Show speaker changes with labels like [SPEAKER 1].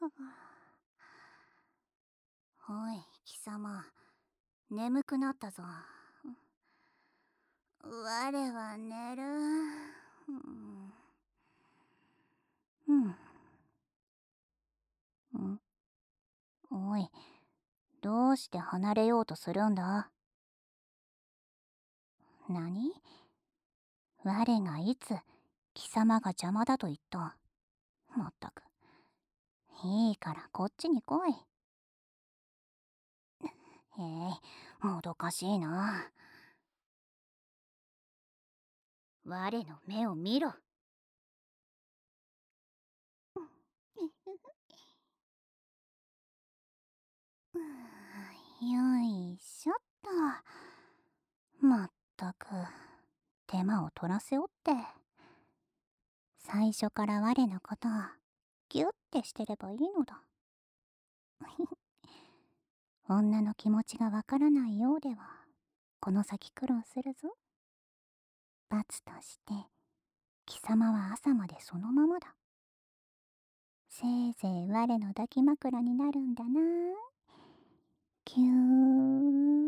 [SPEAKER 1] おい、貴様、眠くなったぞ。我は寝る。うん。おい、どうして離れようとするんだ？何？我がいつ貴様が邪魔だと言った？まったく。いいからこっちに来い。もどかしいな。我の目を見ろ。よいしょっと。まったく手間を取らせおって。最初から我のことをギュッてしてればいいのだ。女の気持ちがわからないようではこの先苦労するぞ。罰として貴様は朝までそのままだ。せいぜい我の抱き枕になるんだな。キュー。